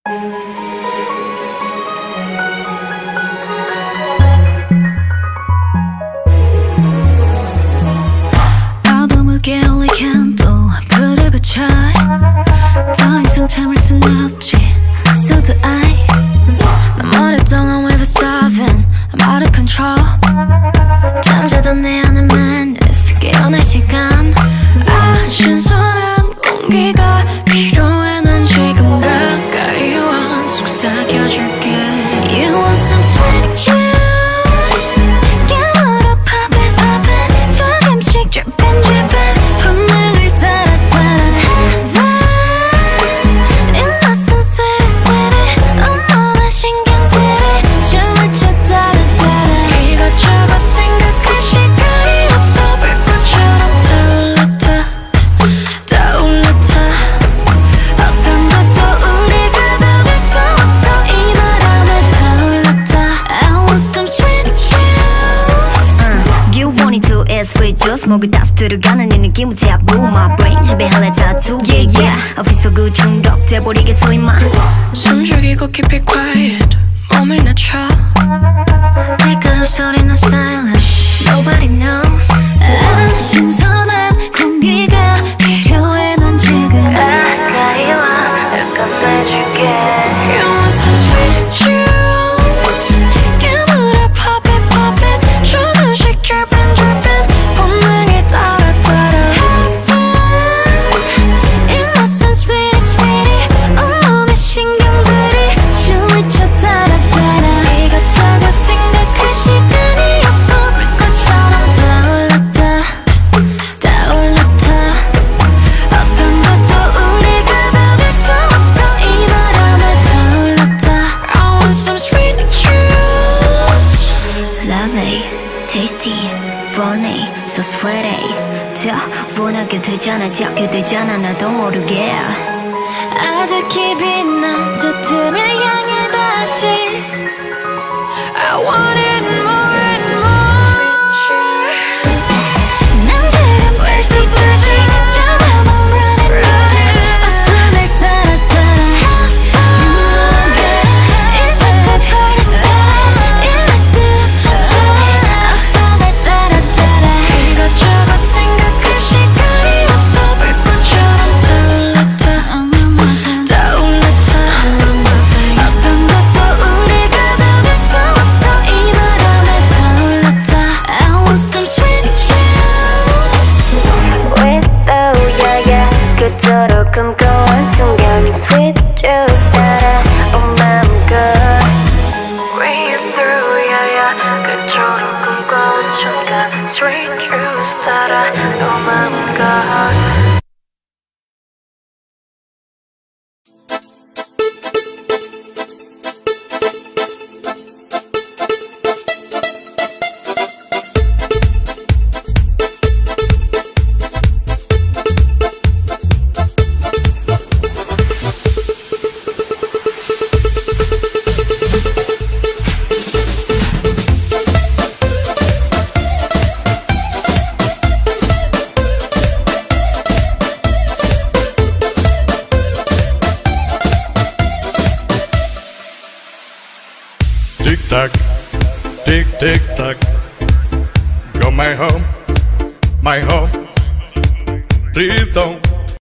어둠을 깨울래 캔들 불을 붙여 더 이상 참을 순 없지 So do I 난 오랫동안 we've been solving I'm out of control 잠자던 내 안에 madness 깨어날 시간 신선한 공기가 필요해 난 지금 가까이 와 속삭여줄게 You want some sweet juice 깨물어 pop it pop it 조금씩 drippin' drippin' 본능을 따라 따라 Heaven innocent sweetie sweetie 온몸의 신경들이 춤을 춰 따라 따라 이것저것 생각할 시간이 없어 불꽃처럼 타올랐다 타올랐다 어떤 것도 우리가 막을 수 없어 이 바람에 타올랐다 I want some sweet juice You want it to is sweet juice 목을 따스 들어가는 이 느낌을 잡고 My brain 지배할래 tattoo Yeah yeah 어디서 그 중독돼버리겠어 임마 숨 죽이고 keep it quiet 몸을 낮춰 날카로운 소리는 silence Nobody knows 신선한 공기가 필요해 난 지금 가까이 와 널 건네줄게 You want some sweet juice 깨물어 pop it pop it 조금씩 drippin' drippin' 본능을 따라 따라 Heaven innocent sweetie sweetie 온몸의 신경들이 춤을 춰 따라 따라 이것저것 생각할 시간이 없어 불꽃처럼 타올랐다 타올랐다 어떤 것도 우리가 막을 수 없어 이 바람에 타올랐다 I want some sweet juice Lovely, tasty, funny, so sweaty 더 원하게 되잖아 잡게 되잖아 나도 모르게 아득히 빛난 저 틈을 향해 다시 I want it more and more 난 지금 thirsty thirsty 전화만 running running 어서 날 따라 따라 You know I'm good 이제 그 party start 이럴 수 천천히 어서 날 따라 따라 이것저것 생각할 시간이 없어 불꽃처럼 타올랐다 타올랐다 어떤 것도 우리가 막을 수 없어 이 바람에 타올랐다 I want some sweet juice With oh yeah yeah 그토록 꿈꿔온 순간 Sweet juice 따라 Oh my god Breathe through yeah yeah 그토록 꿈꿔온 순간 Sweet juice 따라 Oh my god Tick tock, tick tick tock. Go my home, my home. Please don't